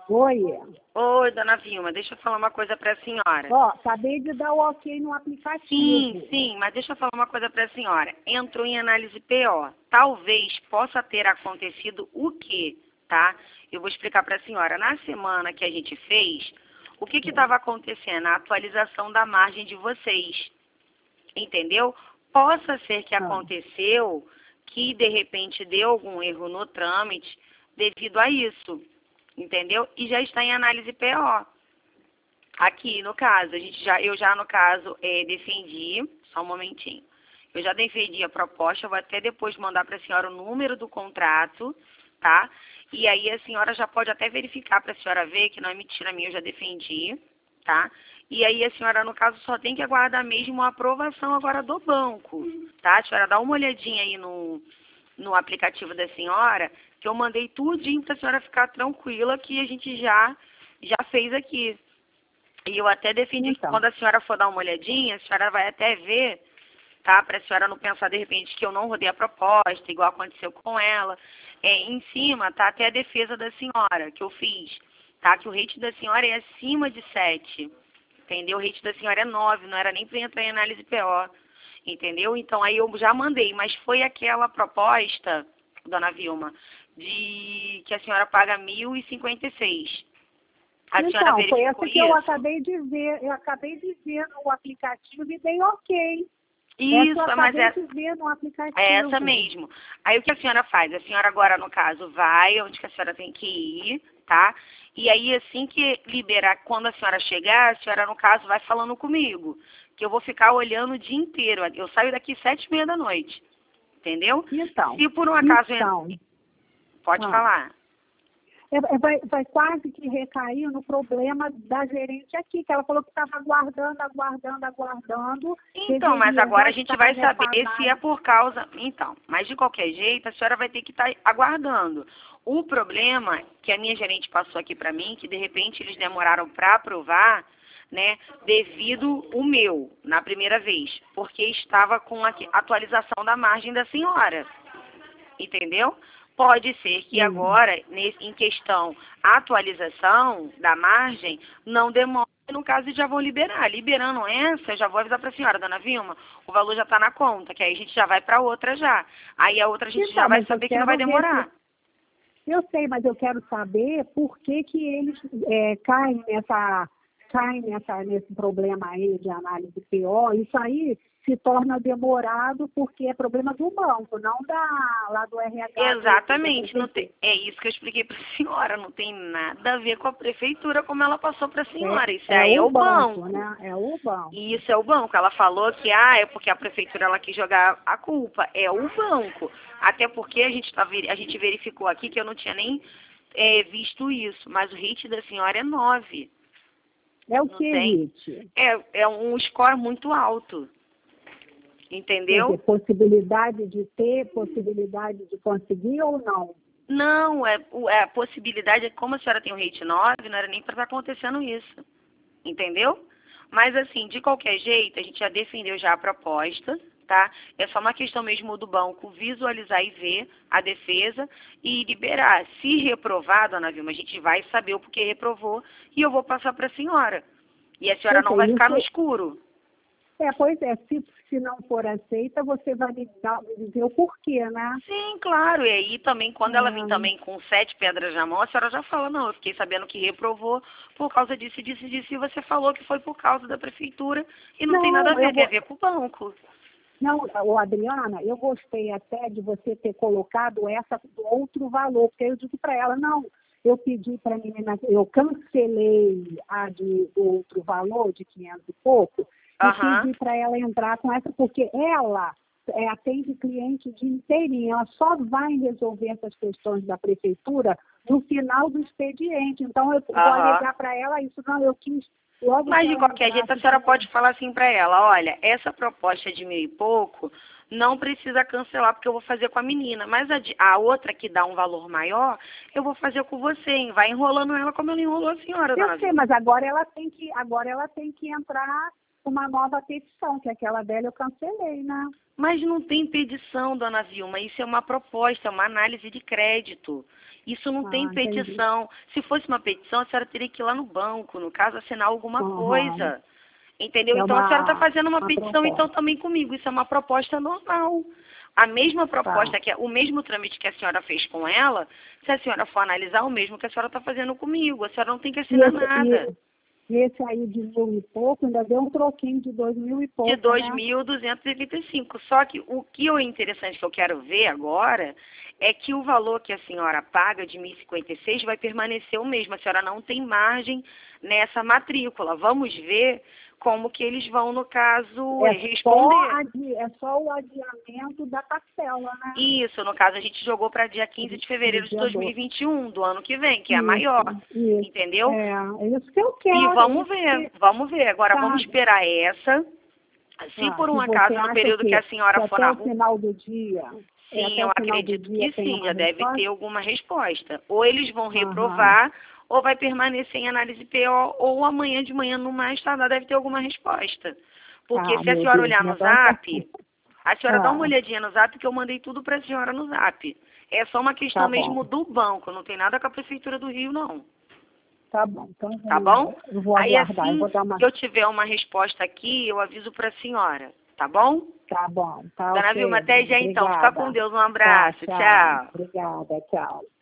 Oi. Oi, dona Vilma, deixa eu falar uma coisa para a senhora. Ó, acabei de dar o ok no aplicativo. Sim, mas deixa eu falar uma coisa para a senhora. Entrou em análise PO. Talvez possa ter acontecido o quê, tá? Eu vou explicar para a senhora. Na semana que a gente fez, o que estava acontecendo? A atualização da margem de vocês, entendeu? Possa ser que aconteceu que, de repente, deu algum erro no trâmite devido a isso, entendeu? E já está em análise PO. Aqui, no caso, eu já, no caso, defendi, só um momentinho. Eu já defendi a proposta, eu vou até depois mandar para a senhora o número do contrato, tá? E aí a senhora já pode até verificar para a senhora ver que não é mentira minha, eu já defendi, tá? E aí a senhora, no caso, só tem que aguardar mesmo a aprovação agora do banco, tá? A senhora dá uma olhadinha aí no aplicativo da senhora, que eu mandei tudinho para a senhora ficar tranquila que a gente já fez aqui. E eu até defendi que quando a senhora for dar uma olhadinha, a senhora vai até ver, tá? Para a senhora não pensar de repente que eu não rodei a proposta, igual aconteceu com ela. Em cima tá até a defesa da senhora, que eu fiz, tá? Que o rate da senhora é acima de 7, entendeu? O rate da senhora é 9, não era nem para entrar em análise PO, entendeu? Então aí eu já mandei, mas foi aquela proposta, dona Vilma, de que a senhora paga 1.056. A senhora Então, foi verificou essa que isso? eu acabei de ver. Eu acabei de ver no aplicativo e dei ok. Isso, essa eu mas acabei de ver no aplicativo. é essa mesmo. Aí o que a senhora faz? A senhora agora, no caso, vai onde que a senhora tem que ir, tá? E aí, assim que liberar, quando a senhora chegar, a senhora, no caso, vai falando comigo. Que eu vou ficar olhando o dia inteiro. Eu saio daqui 7h30 da noite. Entendeu? Então, Se por um acaso... Pode Ah. falar. Vai quase que recair no problema da gerente aqui, que ela falou que estava aguardando. Então, mas agora a gente vai saber se é por causa... Então, mas de qualquer jeito, a senhora vai ter que estar aguardando. O problema que a minha gerente passou aqui para mim, que de repente eles demoraram para aprovar, né, devido o meu, na primeira vez, porque estava com a atualização da margem da senhora, entendeu? Pode ser que agora, em questão atualização da margem, não demore, no caso, já vão liberar. Liberando essa, eu já vou avisar para a senhora, dona Vilma, o valor já está na conta, que aí a gente já vai para outra já. Aí a outra a gente já vai saber que não vai demorar. Eu sei, mas eu quero saber por que eles caem nesse problema aí de análise PO. Isso aí se torna demorado porque é problema do banco, não lá do RH. Exatamente. Não tem, é isso que eu expliquei para a senhora. Não tem nada a ver com a prefeitura como ela passou para a senhora. Isso aí é o banco. Né? É o banco. Isso é o banco. Ela falou que é porque a prefeitura ela quis jogar a culpa. É o banco. Até porque a gente verificou aqui que eu não tinha nem visto isso. Mas o rate da senhora é 9. É o que, rate? É um score muito alto. Entendeu? Possibilidade de conseguir ou não? Não, a possibilidade é que como a senhora tem o rate 9, não era nem para estar acontecendo isso. Entendeu? Mas assim, de qualquer jeito, a gente já defendeu já a proposta, tá? É só uma questão mesmo do banco visualizar e ver a defesa e liberar. Se reprovar, dona Vilma, a gente vai saber o porquê reprovou e eu vou passar para a senhora. E a senhora não vai ficar no escuro. Pois é, se não for aceita, você vai me dizer o porquê, né? Sim, claro. E aí também, quando ela vir também com 7 pedras na mão, a senhora já fala, não, eu fiquei sabendo que reprovou por causa disso, e você falou que foi por causa da prefeitura e não tem nada a ver, tem a ver com o banco. Não, Adriana, eu gostei até de você ter colocado essa do outro valor, porque eu digo para ela, não, eu pedi para a menina, eu cancelei a do outro valor, de 500 e pouco, e pedi para ela entrar com essa, porque ela atende cliente o dia inteirinho, ela só vai resolver essas questões da prefeitura no final do expediente. Então, eu vou alegar para ela isso, não, eu quis logo... Mas, de qualquer jeito, a senhora pode falar assim para ela, olha, essa proposta de 1.000 e pouco não precisa cancelar, porque eu vou fazer com a menina, mas a outra que dá um valor maior, eu vou fazer com você, hein? Vai enrolando ela como ela enrolou a senhora, dona Vilma. Mas agora ela tem que entrar uma nova petição, que aquela velha eu cancelei, né? Mas não tem petição, dona Vilma. Isso é uma proposta, é uma análise de crédito. Isso não tem Entendi. petição. Se fosse uma petição, a senhora teria que ir lá no banco, no caso, assinar alguma coisa. Entendeu? É Então a senhora está fazendo uma petição, proposta. então também comigo. Isso é uma proposta normal. A mesma proposta, o mesmo trâmite que a senhora fez com ela, se a senhora for analisar, o mesmo que a senhora está fazendo comigo. A senhora não tem que assinar nada. E esse aí de 1.000 e pouco, ainda deu um troquinho de 2.000 e pouco, de 2.235. Só que o que é interessante que eu quero ver agora é que o valor que a senhora paga de 1.056 vai permanecer o mesmo. A senhora não tem margem nessa matrícula. Vamos ver como que eles vão, no caso, responder. É só o adiamento da parcela, né? Isso, no caso, a gente jogou para dia 15 de fevereiro de 2021, do ano que vem, que é a maior. Isso. Entendeu? É isso que eu quero. E vamos ver. Agora, vamos esperar essa. Se por um acaso, no período que a senhora for na rua... Até o final do dia... Sim, eu acredito que sim, já deve ter alguma resposta. Ou eles vão reprovar, ou vai permanecer em análise PO, ou amanhã de manhã, no mais tardar, deve ter alguma resposta. Porque se a senhora olhar no Zap, a senhora dá uma olhadinha no Zap, que eu mandei tudo para a senhora no Zap. É só uma questão mesmo do banco, não tem nada com a Prefeitura do Rio, não. Tá bom, então tá bom? Eu vou aí aguardar, assim, eu vou dar uma... se eu tiver uma resposta aqui, eu aviso para a senhora, tá bom? Tá bom, tá. Dona Vilma, até já então. Fica com Deus, um abraço, tchau. Obrigada, tchau.